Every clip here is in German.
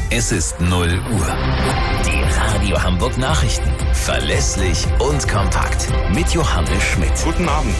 Es ist 0 Uhr. Die Radio Hamburg Nachrichten. Verlässlich und kompakt. Mit Johannes Schmidt. Guten Abend.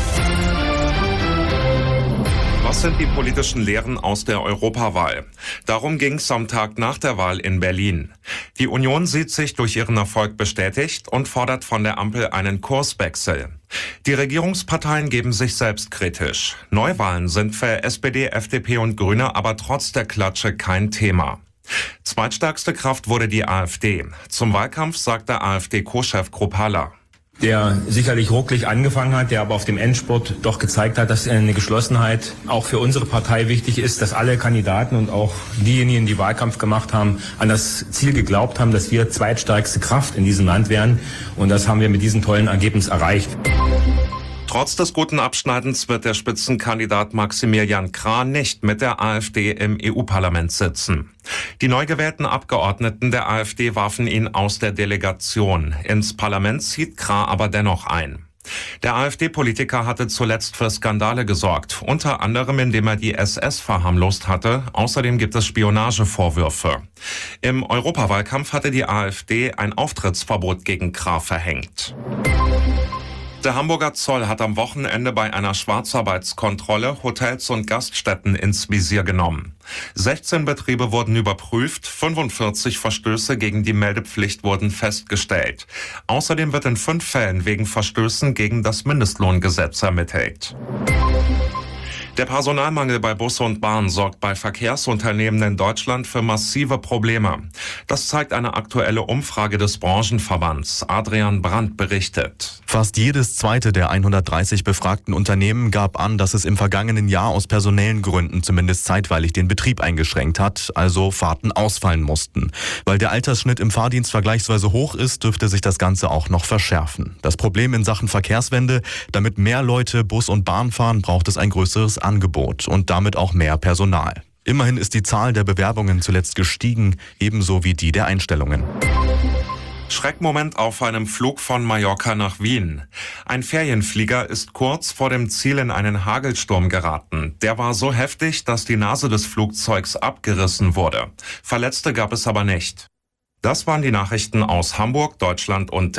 Was sind die politischen Lehren aus der Europawahl? Darum ging es am Tag nach der Wahl in Berlin. Die Union sieht sich durch ihren Erfolg bestätigt und fordert von der Ampel einen Kurswechsel. Die Regierungsparteien geben sich selbstkritisch. Neuwahlen sind für SPD, FDP und Grüne aber trotz der Klatsche kein Thema. Zweitstärkste Kraft wurde die AfD. Zum Wahlkampf sagte AfD-Co-Chef Kruppalla: Der sicherlich rucklig angefangen hat, der aber auf dem Endspurt doch gezeigt hat, dass eine Geschlossenheit auch für unsere Partei wichtig ist, dass alle Kandidaten und auch diejenigen, die Wahlkampf gemacht haben, an das Ziel geglaubt haben, dass wir zweitstärkste Kraft in diesem Land wären. Und das haben wir mit diesem tollen Ergebnis erreicht. Trotz des guten Abschneidens wird der Spitzenkandidat Maximilian Krah nicht mit der AfD im EU-Parlament sitzen. Die neu gewählten Abgeordneten der AfD warfen ihn aus der Delegation. Ins Parlament zieht Krah aber dennoch ein. Der AfD-Politiker hatte zuletzt für Skandale gesorgt, unter anderem indem er die SS verharmlost hatte. Außerdem gibt es Spionagevorwürfe. Im Europawahlkampf hatte die AfD ein Auftrittsverbot gegen Krah verhängt. Der Hamburger Zoll hat am Wochenende bei einer Schwarzarbeitskontrolle Hotels und Gaststätten ins Visier genommen. 16 Betriebe wurden überprüft, 45 Verstöße gegen die Meldepflicht wurden festgestellt. Außerdem wird in 5 Fällen wegen Verstößen gegen das Mindestlohngesetz ermittelt. Der Personalmangel bei Bus und Bahn sorgt bei Verkehrsunternehmen in Deutschland für massive Probleme. Das zeigt eine aktuelle Umfrage des Branchenverbands. Adrian Brandt berichtet. Fast jedes zweite der 130 befragten Unternehmen gab an, dass es im vergangenen Jahr aus personellen Gründen zumindest zeitweilig den Betrieb eingeschränkt hat, also Fahrten ausfallen mussten. Weil der Altersschnitt im Fahrdienst vergleichsweise hoch ist, dürfte sich das Ganze auch noch verschärfen. Das Problem in Sachen Verkehrswende: damit mehr Leute Bus und Bahn fahren, braucht es ein größeres Angebot und damit auch mehr Personal. Immerhin ist die Zahl der Bewerbungen zuletzt gestiegen, ebenso wie die der Einstellungen. Schreckmoment auf einem Flug von Mallorca nach Wien. Ein Ferienflieger ist kurz vor dem Ziel in einen Hagelsturm geraten. Der war so heftig, dass die Nase des Flugzeugs abgerissen wurde. Verletzte gab es aber nicht. Das waren die Nachrichten aus Hamburg, Deutschland und